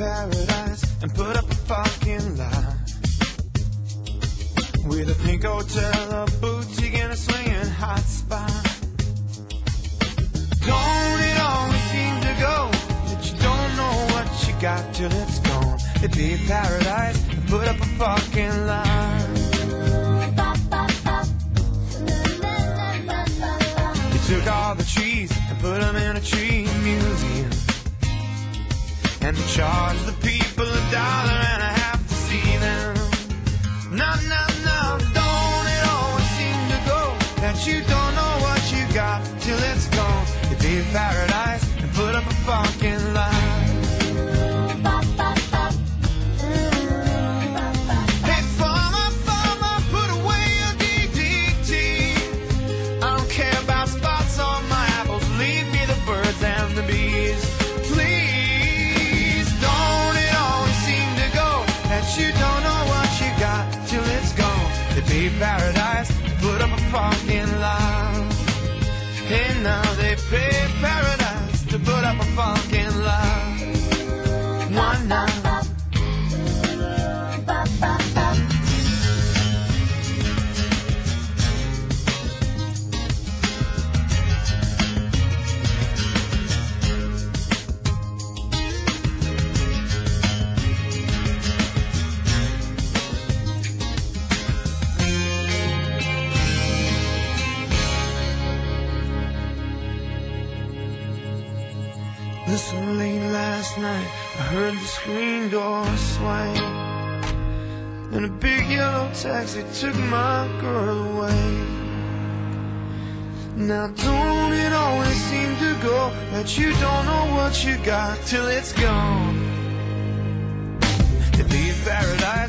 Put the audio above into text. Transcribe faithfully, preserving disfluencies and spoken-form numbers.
paradise and put up a fucking lie. With a pink hotel, a boutique, and a swinging hot spot. Don't it always seem to go that you don't know what you got till it's gone? It'd be paradise and put up a fucking lie. You took all the trees and put them in a tree museum, and they charged the people a dollar and a half to see them. No, no, no, don't it always seem to go that you don't know what you got till it's gone? It'd be paradise and put up a fucking lie. Hey, farmer, farmer, put away your D D T. I don't care about spots on my apples, leave me the birds and the bees. Please, don't it always seem to go that you don't know what you got till it's gone? It'd be paradise, put up a fucking lie. Hey, now they pay paradise to put up a fucking lie. One night. Listen, late last night I heard the screen door swing, and a big yellow taxi took my girl away. Now don't it always seem to go that you don't know what you got till it's gone? It'd be paradise